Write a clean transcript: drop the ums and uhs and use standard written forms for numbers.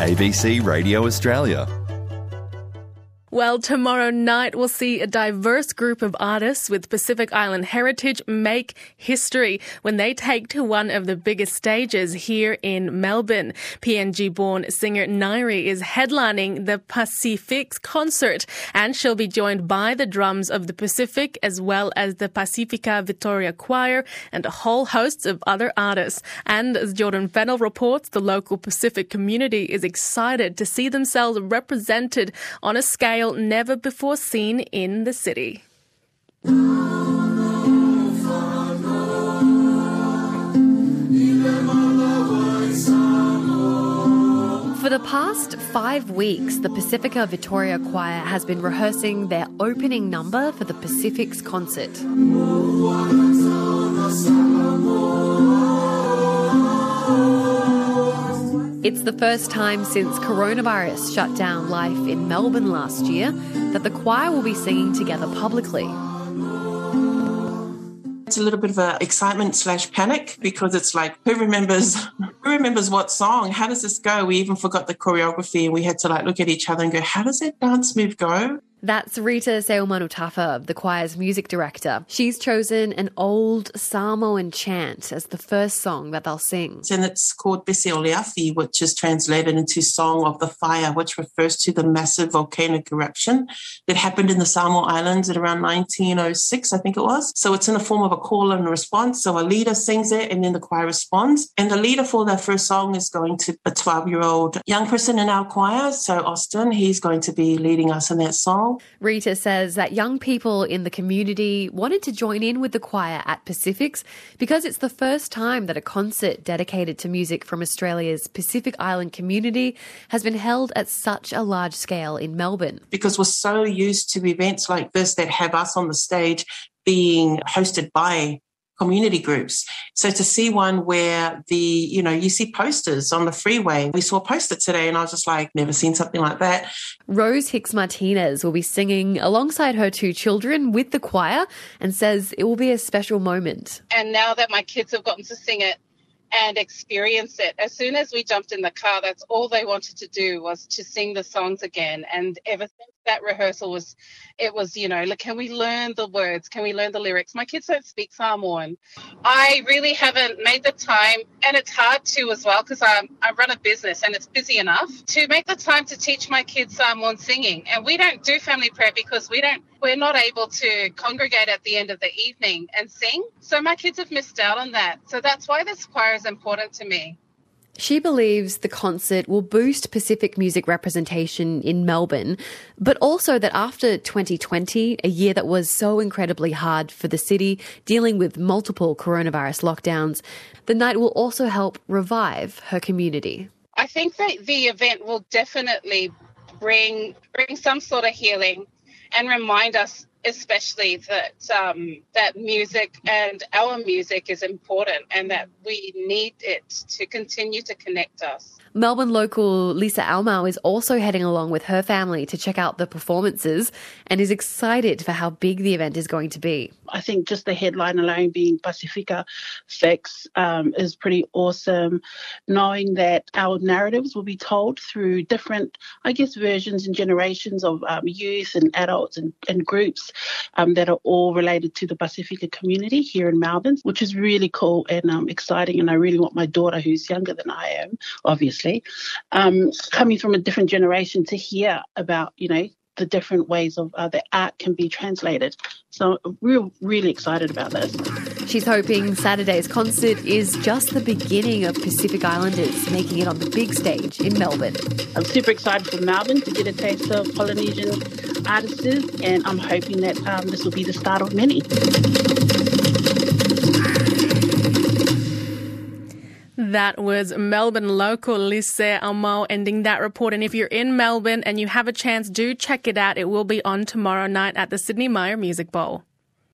ABC Radio Australia. Well, tomorrow night we'll see a diverse group of artists with Pacific Island heritage make history when they take to one of the biggest stages here in Melbourne. PNG-born singer Nairi is headlining the Pacifics concert, and she'll be joined by the drums of the Pacific as well as the Pacifica Victoria Choir and a whole host of other artists. And as Jordan Fennell reports, the local Pacific community is excited to see themselves represented on a scale never before seen in the city. For the past 5 weeks, the Pacifica Victoria Choir has been rehearsing their opening number for the Pacifics concert. It's the first time since coronavirus shut down life in Melbourne last year that the choir will be singing together publicly. It's a little bit of a excitement / panic because it's like, who remembers what song? How does this go? We even forgot the choreography and we had to look at each other and go, how does that dance move go? That's Rita Seumanutafa, the choir's music director. She's chosen an old Samoan chant as the first song that they'll sing. And it's called Bese Oleafi, which is translated into Song of the Fire, which refers to the massive volcanic eruption that happened in the Samoa Islands at around 1906, I think it was. So it's in the form of a call and response. So a leader sings it and then the choir responds. And the leader for that first song is going to a 12-year-old young person in our choir. So Austin, he's going to be leading us in that song. Rita says that young people in the community wanted to join in with the choir at Pacifics because it's the first time that a concert dedicated to music from Australia's Pacific Island community has been held at such a large scale in Melbourne. Because we're so used to events like this that have us on the stage being hosted by community groups. So to see one where you see posters on the freeway. We saw a poster today and I was just like, never seen something like that. Rose Hicks Martinez will be singing alongside her 2 children with the choir and says it will be a special moment. And now that my kids have gotten to sing it and experience it, as soon as we jumped in the car, that's all they wanted to do was to sing the songs again. And ever since that rehearsal can we learn the words? Can we learn the lyrics? My kids don't speak Samoan. I really haven't made the time, and it's hard to as well because I run a business and it's busy enough to make the time to teach my kids Samoan singing. And we don't do family prayer because we're not able to congregate at the end of the evening and sing. So my kids have missed out on that. So that's why this choir is important to me. She believes the concert will boost Pacific music representation in Melbourne, but also that after 2020, a year that was so incredibly hard for the city, dealing with multiple coronavirus lockdowns, the night will also help revive her community. I think that the event will definitely bring some sort of healing and remind us especially that that music and our music is important and that we need it to continue to connect us. Melbourne local Lisa Almau is also heading along with her family to check out the performances and is excited for how big the event is going to be. I think just the headline alone being Pacifica Fix is pretty awesome, knowing that our narratives will be told through different, versions and generations of youth and adults and groups that are all related to the Pacifica community here in Melbourne, which is really cool and exciting. And I really want my daughter, who's younger than I am, obviously, coming from a different generation to hear about, the different ways of the art can be translated. So we're really excited about this. She's hoping Saturday's concert is just the beginning of Pacific Islanders making it on the big stage in Melbourne. I'm super excited for Melbourne to get a taste of Polynesian artists, and I'm hoping that this will be the start of many. That was Melbourne local Lisa Almau ending that report. And if you're in Melbourne and you have a chance, do check it out. It will be on tomorrow night at the Sydney Myer Music Bowl.